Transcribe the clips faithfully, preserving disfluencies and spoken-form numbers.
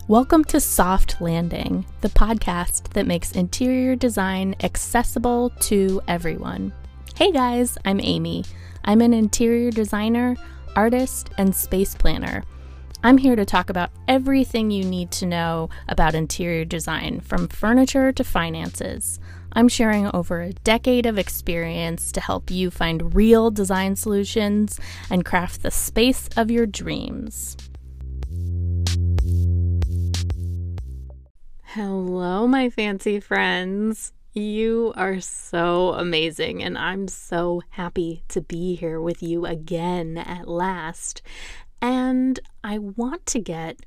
Welcome to Soft Landing, the podcast that makes interior design accessible to everyone. Hey guys, I'm Amy. I'm an interior designer, artist, and space planner. I'm here to talk about everything you need to know about interior design, from furniture to finances. I'm sharing over a decade of experience to help you find real design solutions and craft the space of your dreams. Hello, my fancy friends. You are so amazing, and I'm so happy to be here with you again at last. And I want to get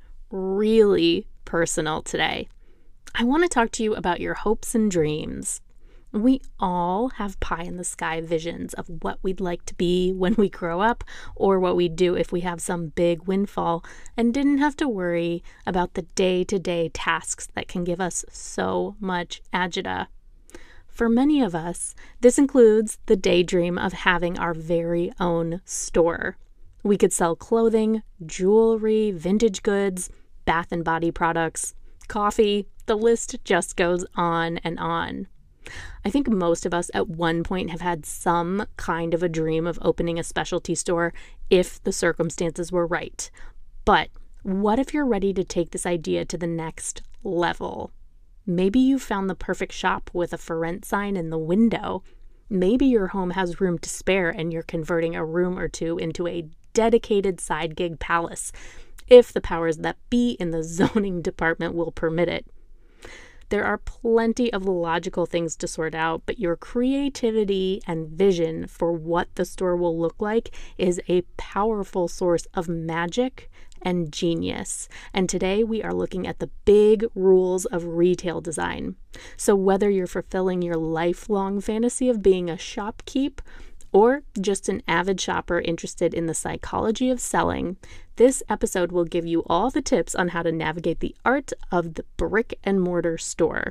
really personal today. I want to talk to you about your hopes and dreams. We all have pie-in-the-sky visions of what we'd like to be when we grow up, or what we'd do if we have some big windfall and didn't have to worry about the day-to-day tasks that can give us so much agita. For many of us, this includes the daydream of having our very own store. We could sell clothing, jewelry, vintage goods, bath and body products, coffee. The list just goes on and on. I think most of us at one point have had some kind of a dream of opening a specialty store if the circumstances were right. But what if you're ready to take this idea to the next level? Maybe you found the perfect shop with a for rent sign in the window. Maybe your home has room to spare and you're converting a room or two into a dedicated side gig palace, if the powers that be in the zoning department will permit it. There are plenty of logical things to sort out, but your creativity and vision for what the store will look like is a powerful source of magic and genius. And today we are looking at the big rules of retail design. So whether you're fulfilling your lifelong fantasy of being a shopkeep, or just an avid shopper interested in the psychology of selling, this episode will give you all the tips on how to navigate the art of the brick and mortar store.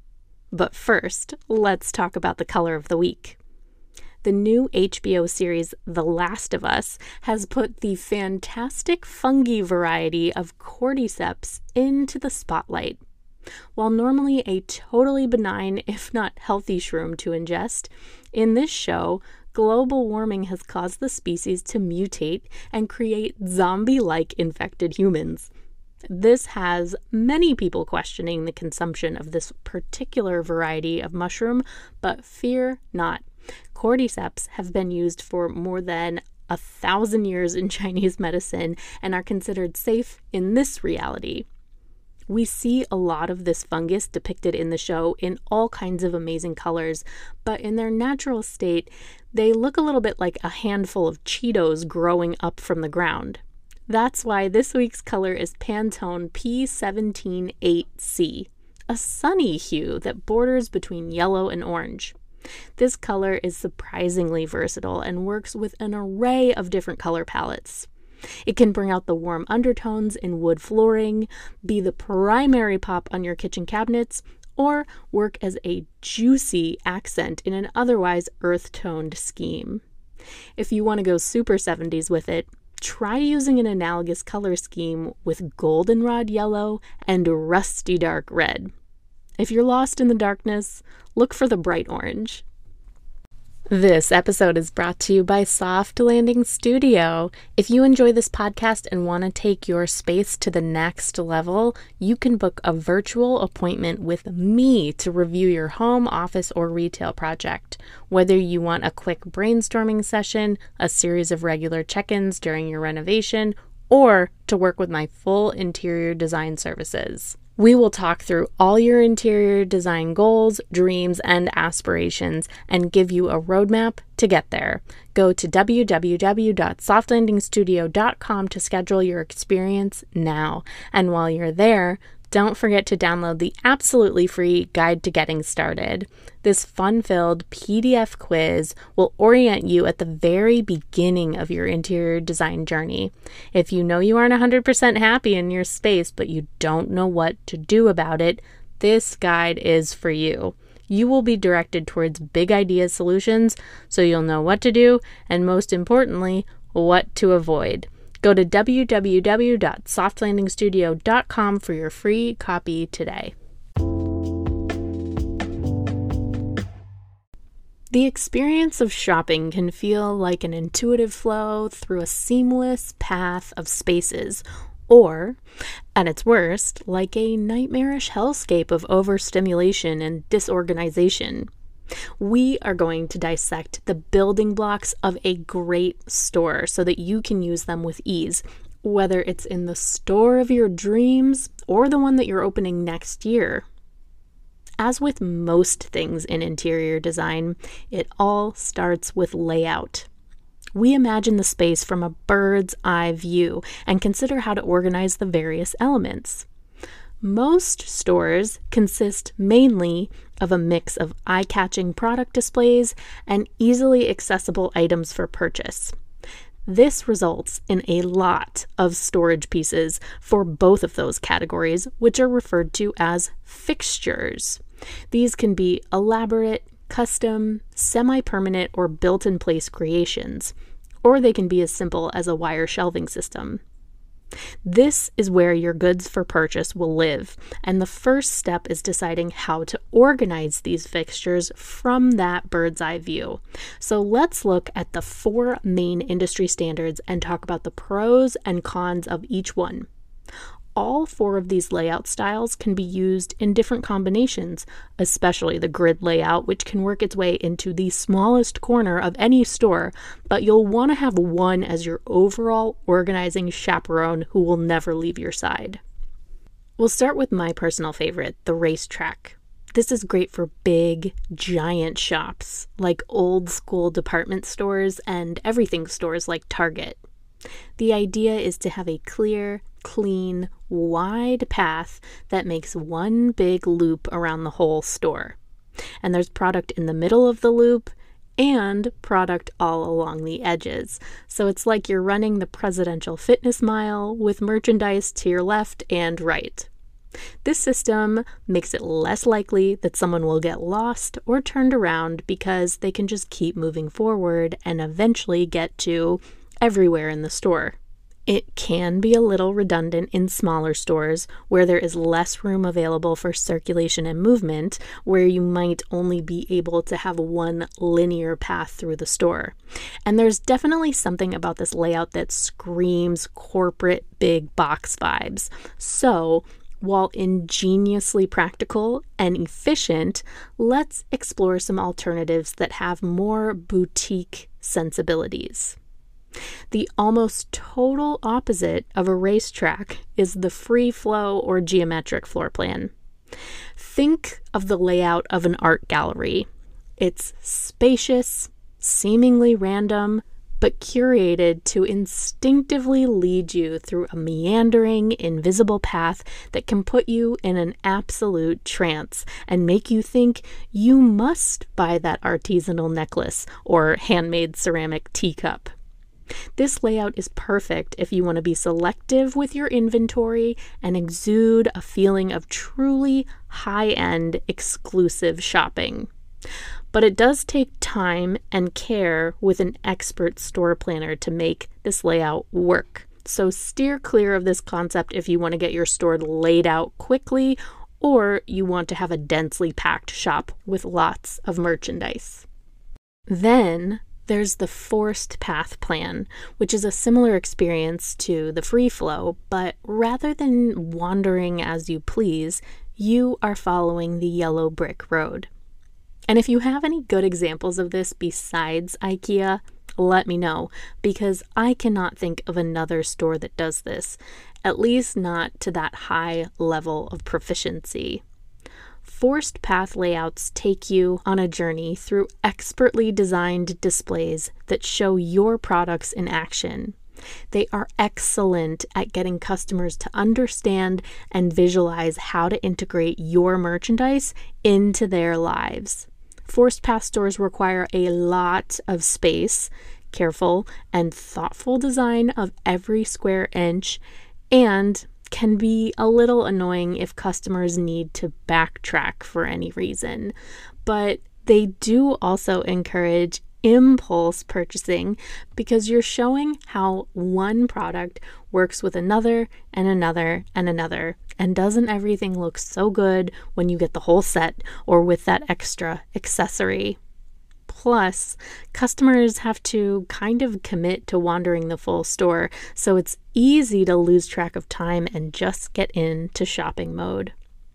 But first, let's talk about the color of the week. The new H B O series The Last of Us has put the fantastic fungi variety of cordyceps into the spotlight. While normally a totally benign, if not healthy shroom to ingest, in this show, global warming has caused the species to mutate and create zombie-like infected humans. This has many people questioning the consumption of this particular variety of mushroom, but fear not. Cordyceps have been used for more than a thousand years in Chinese medicine and are considered safe in this reality. We see a lot of this fungus depicted in the show in all kinds of amazing colors, but in their natural state, they look a little bit like a handful of Cheetos growing up from the ground. That's why this week's color is Pantone P one seven eight C, a sunny hue that borders between yellow and orange. This color is surprisingly versatile and works with an array of different color palettes. It can bring out the warm undertones in wood flooring, be the primary pop on your kitchen cabinets, or work as a juicy accent in an otherwise earth-toned scheme. If you want to go super seventies with it, try using an analogous color scheme with goldenrod yellow and rusty dark red. If you're lost in the darkness, look for the bright orange. This episode is brought to you by Soft Landing Studio. If you enjoy this podcast and want to take your space to the next level, you can book a virtual appointment with me to review your home, office, or retail project. Whether you want a quick brainstorming session, a series of regular check-ins during your renovation, or to work with my full interior design services. We will talk through all your interior design goals, dreams, and aspirations and give you a roadmap to get there. Go to w w w dot soft landing studio dot com to schedule your experience now. And while you're there, don't forget to download the absolutely free Guide to Getting Started. This fun-filled P D F quiz will orient you at the very beginning of your interior design journey. If you know you aren't one hundred percent happy in your space, but you don't know what to do about it, this guide is for you. You will be directed towards big idea solutions, so you'll know what to do, and most importantly, what to avoid. Go to w w w dot soft landing studio dot com for your free copy today. The experience of shopping can feel like an intuitive flow through a seamless path of spaces, or, at its worst, like a nightmarish hellscape of overstimulation and disorganization. We are going to dissect the building blocks of a great store so that you can use them with ease, whether it's in the store of your dreams or the one that you're opening next year. As with most things in interior design, it all starts with layout. We imagine the space from a bird's eye view and consider how to organize the various elements. Most stores consist mainly of a mix of eye-catching product displays and easily accessible items for purchase. This results in a lot of storage pieces for both of those categories, which are referred to as fixtures. These can be elaborate, custom, semi-permanent, or built-in-place creations, or they can be as simple as a wire shelving system. This is where your goods for purchase will live, and the first step is deciding how to organize these fixtures from that bird's eye view. So let's look at the four main industry standards and talk about the pros and cons of each one. All four of these layout styles can be used in different combinations, especially the grid layout, which can work its way into the smallest corner of any store, but you'll want to have one as your overall organizing chaperone who will never leave your side. We'll start with my personal favorite, the racetrack. This is great for big, giant shops, like old school department stores and everything stores like Target. The idea is to have a clear, clean, wide path that makes one big loop around the whole store. And there's product in the middle of the loop and product all along the edges. So it's like you're running the presidential fitness mile with merchandise to your left and right. This system makes it less likely that someone will get lost or turned around because they can just keep moving forward and eventually get to everywhere in the store. It can be a little redundant in smaller stores where there is less room available for circulation and movement, where you might only be able to have one linear path through the store. And there's definitely something about this layout that screams corporate big box vibes. So, while ingeniously practical and efficient, let's explore some alternatives that have more boutique sensibilities. The almost total opposite of a racetrack is the free flow or geometric floor plan. Think of the layout of an art gallery. It's spacious, seemingly random, but curated to instinctively lead you through a meandering, invisible path that can put you in an absolute trance and make you think you must buy that artisanal necklace or handmade ceramic teacup. This layout is perfect if you want to be selective with your inventory and exude a feeling of truly high-end, exclusive shopping. But it does take time and care with an expert store planner to make this layout work. So steer clear of this concept if you want to get your store laid out quickly or you want to have a densely packed shop with lots of merchandise. Then there's the forced path plan, which is a similar experience to the free flow, but rather than wandering as you please, you are following the yellow brick road. And if you have any good examples of this besides IKEA, let me know, because I cannot think of another store that does this, at least not to that high level of proficiency. Forced path layouts take you on a journey through expertly designed displays that show your products in action. They are excellent at getting customers to understand and visualize how to integrate your merchandise into their lives. Forced path stores require a lot of space, careful and thoughtful design of every square inch, and can be a little annoying if customers need to backtrack for any reason. But they do also encourage impulse purchasing because you're showing how one product works with another and another and another. And doesn't everything look so good when you get the whole set or with that extra accessory? Plus, customers have to kind of commit to wandering the full store, so it's easy to lose track of time and just get into shopping mode.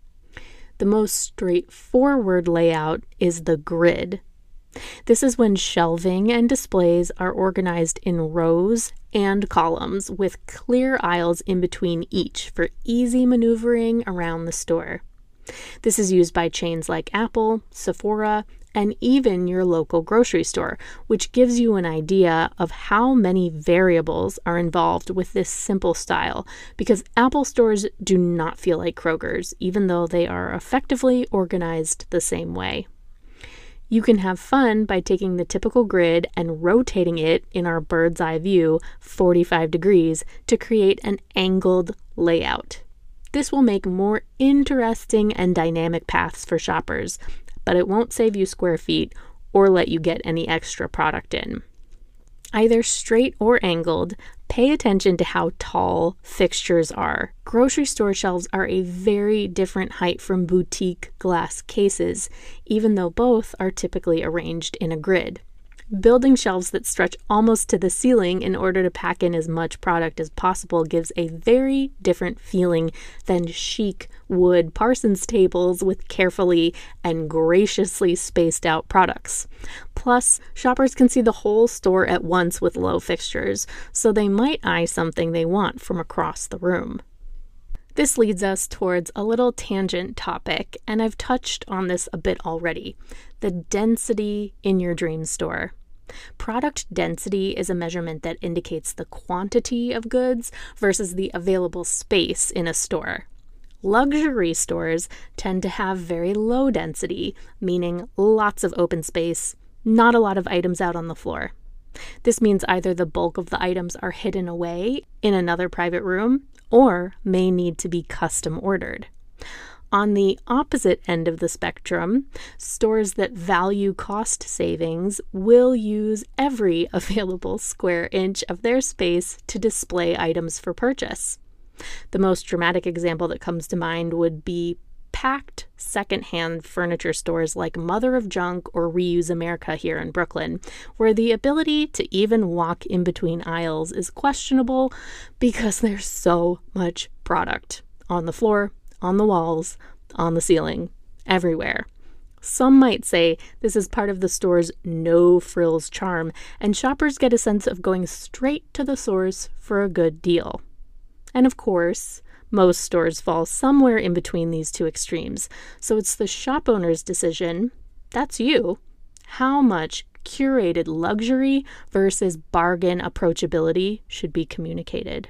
The most straightforward layout is the grid. This is when shelving and displays are organized in rows and columns with clear aisles in between each for easy maneuvering around the store. This is used by chains like Apple, Sephora, and even your local grocery store, which gives you an idea of how many variables are involved with this simple style, because Apple stores do not feel like Kroger's, even though they are effectively organized the same way. You can have fun by taking the typical grid and rotating it in our bird's eye view forty-five degrees to create an angled layout. This will make more interesting and dynamic paths for shoppers, but it won't save you square feet or let you get any extra product in. Either straight or angled, pay attention to how tall fixtures are. Grocery store shelves are a very different height from boutique glass cases, even though both are typically arranged in a grid. Building shelves that stretch almost to the ceiling in order to pack in as much product as possible gives a very different feeling than chic wood Parsons tables with carefully and graciously spaced out products. Plus, shoppers can see the whole store at once with low fixtures, so they might eye something they want from across the room. This leads us towards a little tangent topic, and I've touched on this a bit already: the density in your dream store. Product density is a measurement that indicates the quantity of goods versus the available space in a store. Luxury stores tend to have very low density, meaning lots of open space, not a lot of items out on the floor. This means either the bulk of the items are hidden away in another private room or may need to be custom ordered. On the opposite end of the spectrum, stores that value cost savings will use every available square inch of their space to display items for purchase. The most dramatic example that comes to mind would be packed secondhand furniture stores like Mother of Junk or Reuse America here in Brooklyn, where the ability to even walk in between aisles is questionable because there's so much product on the floor, on the walls, on the ceiling, everywhere. Some might say this is part of the store's no-frills charm, and shoppers get a sense of going straight to the source for a good deal. And of course, most stores fall somewhere in between these two extremes, so it's the shop owner's decision, that's you, how much curated luxury versus bargain approachability should be communicated.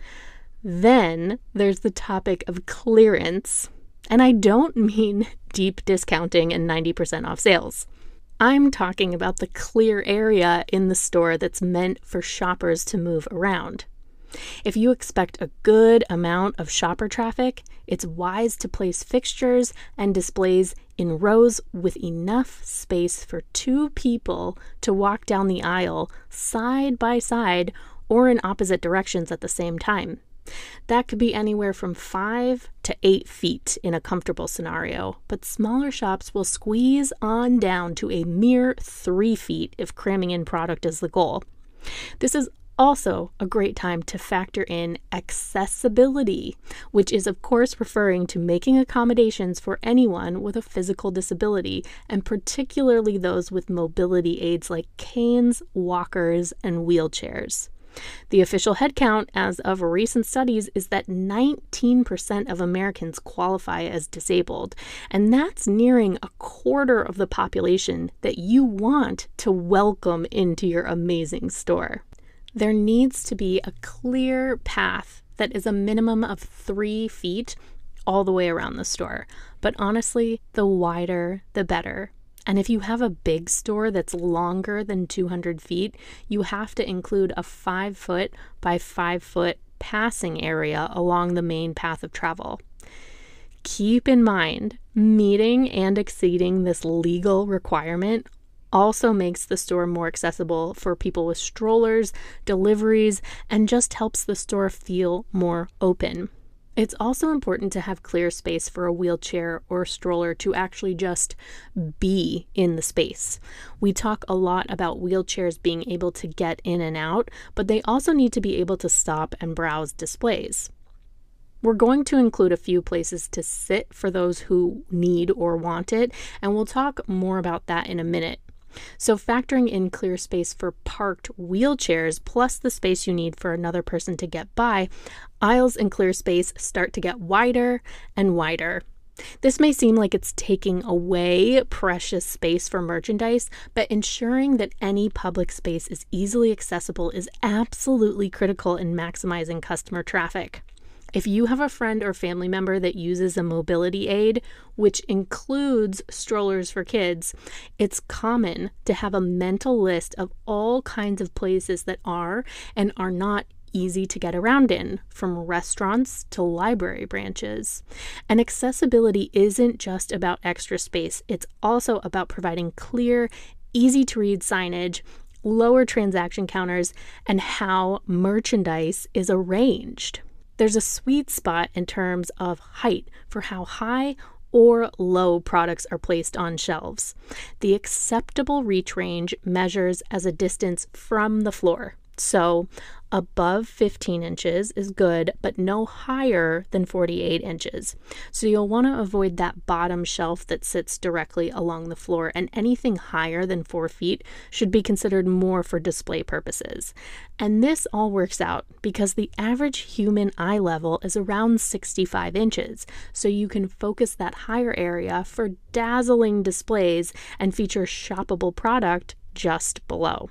Then there's the topic of clearance, and I don't mean deep discounting and ninety percent off sales. I'm talking about the clear area in the store that's meant for shoppers to move around. If you expect a good amount of shopper traffic, it's wise to place fixtures and displays in rows with enough space for two people to walk down the aisle side by side or in opposite directions at the same time. That could be anywhere from five to eight feet in a comfortable scenario, but smaller shops will squeeze on down to a mere three feet if cramming in product is the goal. This is also a great time to factor in accessibility, which is of course referring to making accommodations for anyone with a physical disability, and particularly those with mobility aids like canes, walkers, and wheelchairs. The official headcount as of recent studies is that nineteen percent of Americans qualify as disabled, and that's nearing a quarter of the population that you want to welcome into your amazing store. There needs to be a clear path that is a minimum of three feet all the way around the store, but honestly, the wider, the better. And if you have a big store that's longer than two hundred feet, you have to include a five foot by five foot passing area along the main path of travel. Keep in mind, meeting and exceeding this legal requirement also makes the store more accessible for people with strollers, deliveries, and just helps the store feel more open. It's also important to have clear space for a wheelchair or a stroller to actually just be in the space. We talk a lot about wheelchairs being able to get in and out, but they also need to be able to stop and browse displays. We're going to include a few places to sit for those who need or want it, and we'll talk more about that in a minute. So factoring in clear space for parked wheelchairs plus the space you need for another person to get by, aisles and clear space start to get wider and wider. This may seem like it's taking away precious space for merchandise, but ensuring that any public space is easily accessible is absolutely critical in maximizing customer traffic. If you have a friend or family member that uses a mobility aid, which includes strollers for kids, it's common to have a mental list of all kinds of places that are and are not easy to get around in, from restaurants to library branches. And accessibility isn't just about extra space, it's also about providing clear, easy to read signage, lower transaction counters, and how merchandise is arranged. There's a sweet spot in terms of height for how high or low products are placed on shelves. The acceptable reach range measures as a distance from the floor. So above fifteen inches is good, but no higher than forty-eight inches. So you'll want to avoid that bottom shelf that sits directly along the floor, and anything higher than four feet should be considered more for display purposes. And this all works out because the average human eye level is around sixty-five inches, so you can focus that higher area for dazzling displays and feature shoppable product just below.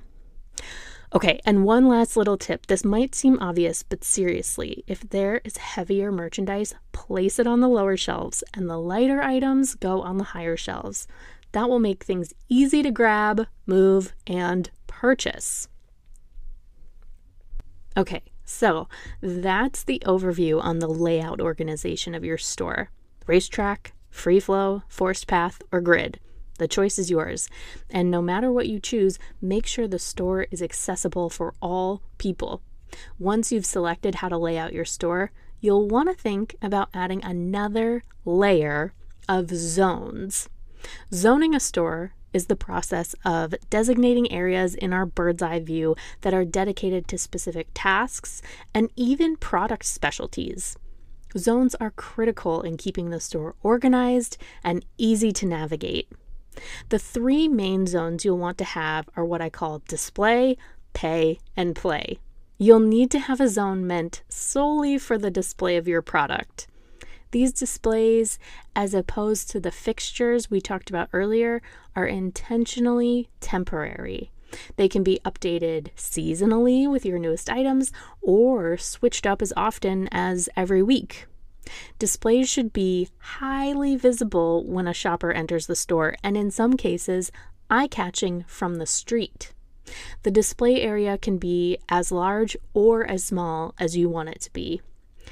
Okay, and one last little tip. This might seem obvious, but seriously, if there is heavier merchandise, place it on the lower shelves, and the lighter items go on the higher shelves. That will make things easy to grab, move, and purchase. Okay, so that's the overview on the layout organization of your store. Racetrack, free flow, forced path, or grid. The choice is yours. And no matter what you choose, make sure the store is accessible for all people. Once you've selected how to lay out your store, you'll want to think about adding another layer of zones. Zoning a store is the process of designating areas in our bird's eye view that are dedicated to specific tasks and even product specialties. Zones are critical in keeping the store organized and easy to navigate. The three main zones you'll want to have are what I call display, pay, and play. You'll need to have a zone meant solely for the display of your product. These displays, as opposed to the fixtures we talked about earlier, are intentionally temporary. They can be updated seasonally with your newest items or switched up as often as every week. Displays should be highly visible when a shopper enters the store, and in some cases, eye-catching from the street. The display area can be as large or as small as you want it to be.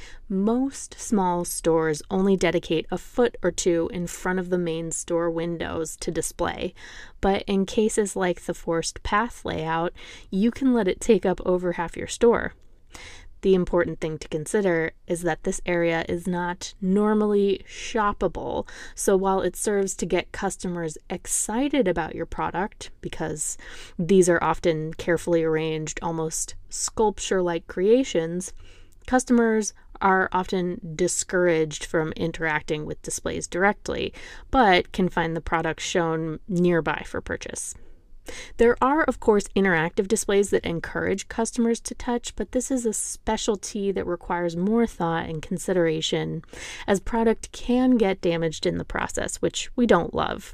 Most small stores only dedicate a foot or two in front of the main store windows to display, but in cases like the forced path layout, you can let it take up over half your store. The important thing to consider is that this area is not normally shoppable, so while it serves to get customers excited about your product, because these are often carefully arranged, almost sculpture-like creations, customers are often discouraged from interacting with displays directly, but can find the products shown nearby for purchase. There are, of course, interactive displays that encourage customers to touch, but this is a specialty that requires more thought and consideration, as product can get damaged in the process, which we don't love.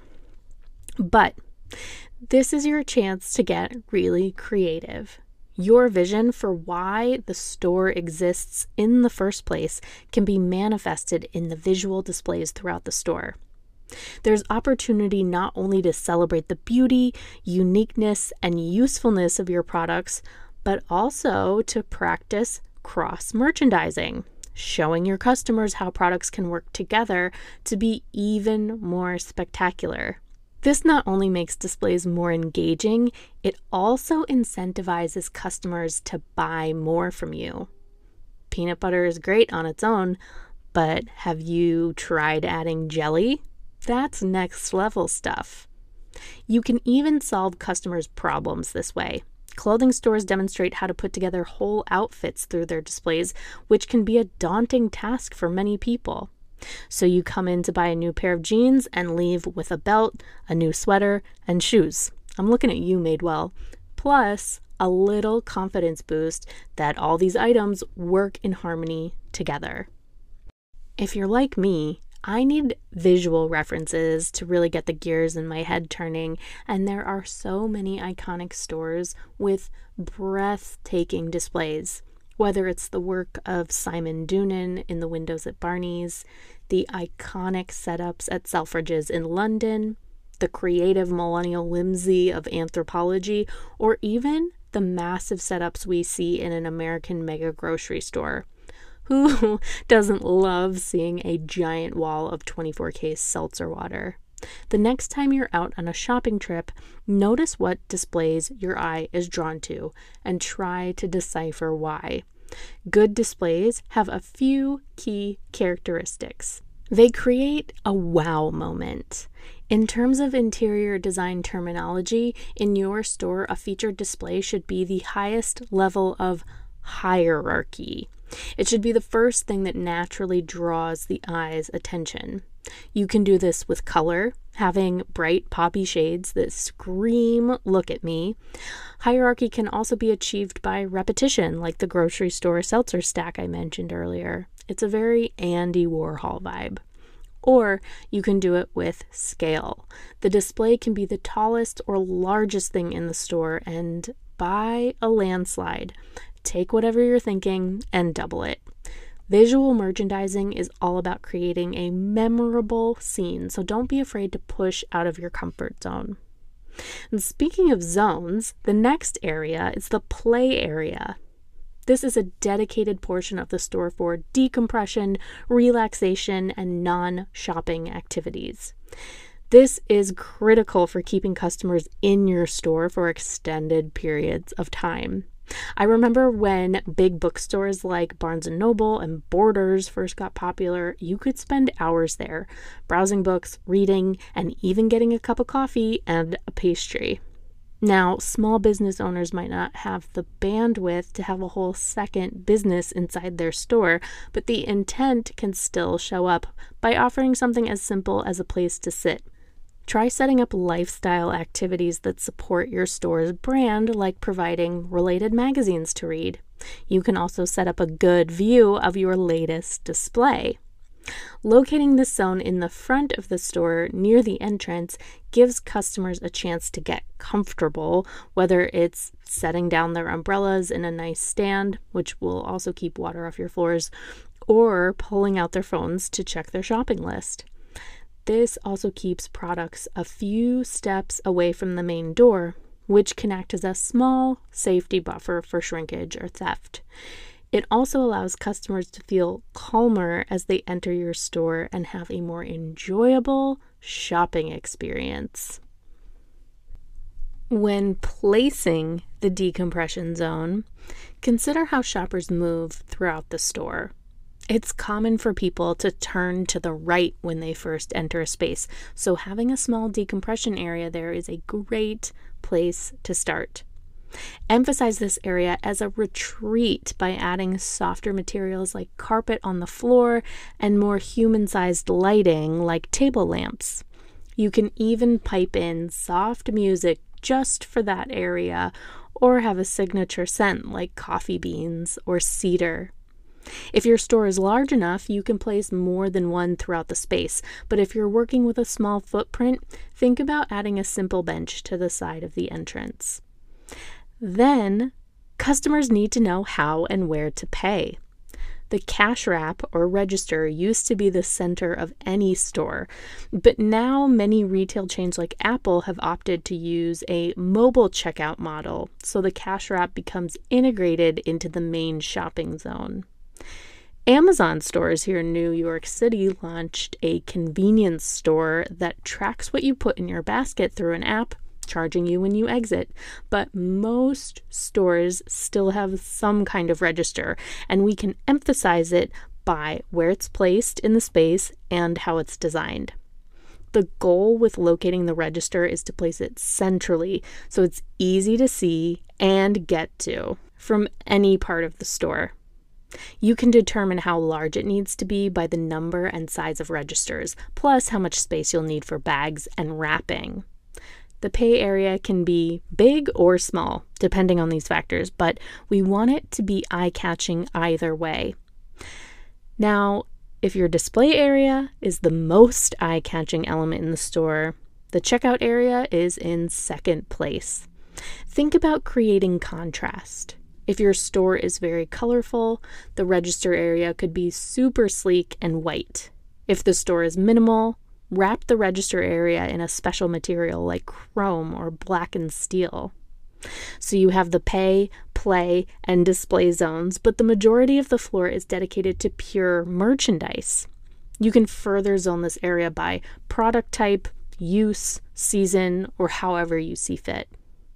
But this is your chance to get really creative. Your vision for why the store exists in the first place can be manifested in the visual displays throughout the store. There's opportunity not only to celebrate the beauty, uniqueness, and usefulness of your products, but also to practice cross-merchandising, showing your customers how products can work together to be even more spectacular. This not only makes displays more engaging, it also incentivizes customers to buy more from you. Peanut butter is great on its own, but have you tried adding jelly? That's next level stuff. You can even solve customers' problems this way. Clothing stores demonstrate how to put together whole outfits through their displays, which can be a daunting task for many people. So you come in to buy a new pair of jeans and leave with a belt, a new sweater, and shoes. I'm looking at you, Madewell. Plus, a little confidence boost that all these items work in harmony together. If you're like me, I need visual references to really get the gears in my head turning, and there are so many iconic stores with breathtaking displays. Whether it's the work of Simon Doonan in the windows at Barney's, the iconic setups at Selfridges in London, the creative millennial whimsy of Anthropologie, or even the massive setups we see in an American mega grocery store. Who doesn't love seeing a giant wall of twenty-four K seltzer water? The next time you're out on a shopping trip, notice what displays your eye is drawn to and try to decipher why. Good displays have a few key characteristics. They create a wow moment. In terms of interior design terminology, in your store, a featured display should be the highest level of hierarchy. It should be the first thing that naturally draws the eye's attention. You can do this with color, having bright poppy shades that scream, "Look at me." Hierarchy can also be achieved by repetition, like the grocery store seltzer stack I mentioned earlier. It's a very Andy Warhol vibe. Or you can do it with scale. The display can be the tallest or largest thing in the store, and by a landslide, take whatever you're thinking and double it. Visual merchandising is all about creating a memorable scene, so don't be afraid to push out of your comfort zone. And speaking of zones, the next area is the play area. This is a dedicated portion of the store for decompression, relaxation, and non-shopping activities. This is critical for keeping customers in your store for extended periods of time. I remember when big bookstores like Barnes and Noble and Borders first got popular, you could spend hours there, browsing books, reading, and even getting a cup of coffee and a pastry. Now, small business owners might not have the bandwidth to have a whole second business inside their store, but the intent can still show up by offering something as simple as a place to sit. Try setting up lifestyle activities that support your store's brand, like providing related magazines to read. You can also set up a good view of your latest display. Locating this zone in the front of the store near the entrance gives customers a chance to get comfortable, whether it's setting down their umbrellas in a nice stand, which will also keep water off your floors, or pulling out their phones to check their shopping list. This also keeps products a few steps away from the main door, which can act as a small safety buffer for shrinkage or theft. It also allows customers to feel calmer as they enter your store and have a more enjoyable shopping experience. When placing the decompression zone, consider how shoppers move throughout the store. It's common for people to turn to the right when they first enter a space, so having a small decompression area there is a great place to start. Emphasize this area as a retreat by adding softer materials like carpet on the floor and more human-sized lighting like table lamps. You can even pipe in soft music just for that area, or have a signature scent like coffee beans or cedar. If your store is large enough, you can place more than one throughout the space, but if you're working with a small footprint, think about adding a simple bench to the side of the entrance. Then, customers need to know how and where to pay. The cash wrap or register used to be the center of any store, but now many retail chains like Apple have opted to use a mobile checkout model, so the cash wrap becomes integrated into the main shopping zone. Amazon stores here in New York City launched a convenience store that tracks what you put in your basket through an app, charging you when you exit. But most stores still have some kind of register, and we can emphasize it by where it's placed in the space and how it's designed. The goal with locating the register is to place it centrally so it's easy to see and get to from any part of the store. You can determine how large it needs to be by the number and size of registers, plus how much space you'll need for bags and wrapping. The pay area can be big or small, depending on these factors, but we want it to be eye-catching either way. Now, if your display area is the most eye-catching element in the store, the checkout area is in second place. Think about creating contrast. If your store is very colorful, the register area could be super sleek and white. If the store is minimal, wrap the register area in a special material like chrome or blackened steel. So you have the pay, play, and display zones, but the majority of the floor is dedicated to pure merchandise. You can further zone this area by product type, use, season, or however you see fit.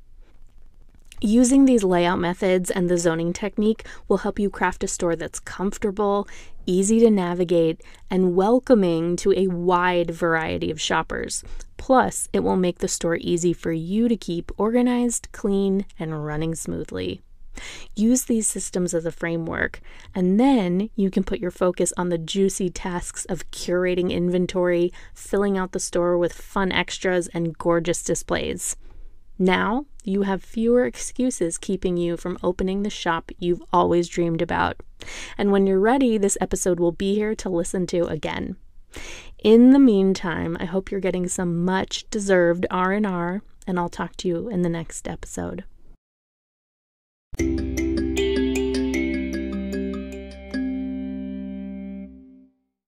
Using these layout methods and the zoning technique will help you craft a store that's comfortable, easy to navigate, and welcoming to a wide variety of shoppers. Plus, it will make the store easy for you to keep organized, clean, and running smoothly. Use these systems as a framework, and then you can put your focus on the juicy tasks of curating inventory, filling out the store with fun extras, and gorgeous displays. Now, you have fewer excuses keeping you from opening the shop you've always dreamed about. And when you're ready, this episode will be here to listen to again. In the meantime, I hope you're getting some much-deserved R and R, and I'll talk to you in the next episode.